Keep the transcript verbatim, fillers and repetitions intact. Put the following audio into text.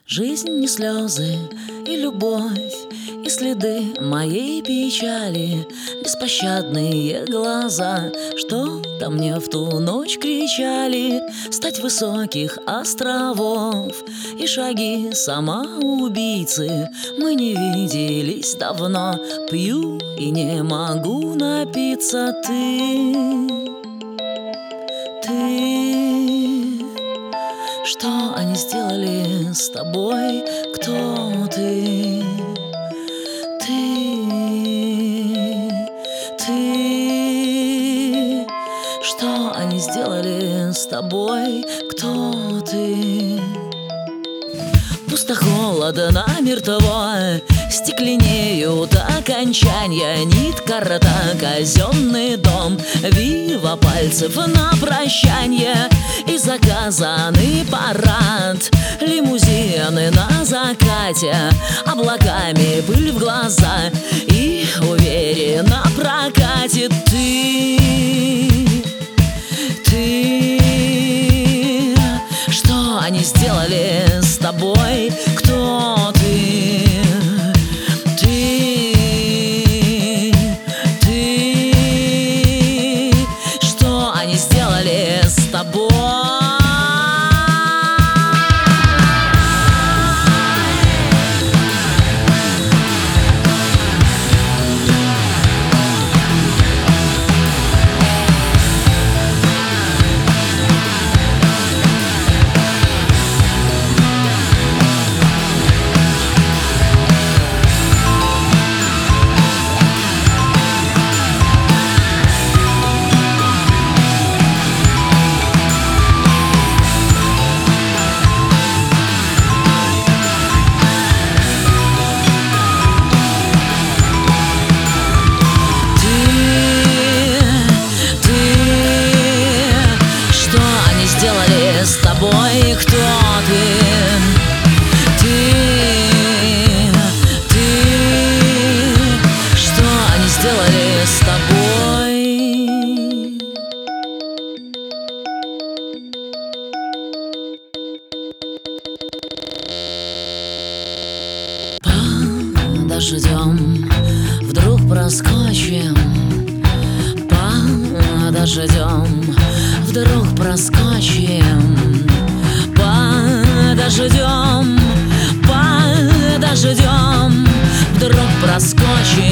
Жизнь не слезы и любовь, и следы моей печали, беспощадные глаза, что-то мне в ту ночь кричали. Стать высоких островов и шаги самоубийцы. Мы не виделись давно, пью и не могу напиться. Ты, ты, что они сделали с тобой? Кто ты? Ты, ты, что они сделали с тобой? Кто ты? Пусто, холодно, мертво, стекленеют окончания. Нитка рта, казенный дом, вива пальцев на прощанье. И заказанный парад, лимузины на закате, облаками пыль в глаза и уверенно прокатит. Ты, ты, что они сделали с тобой? Кто ты? Ты, ты, что они сделали с тобой? С тобой кто ты? Ты, ты, что они сделали с тобой? Под дождем вдруг проскочим, под дождем вдруг проскочим, под дождем, под дождем вдруг проскочим.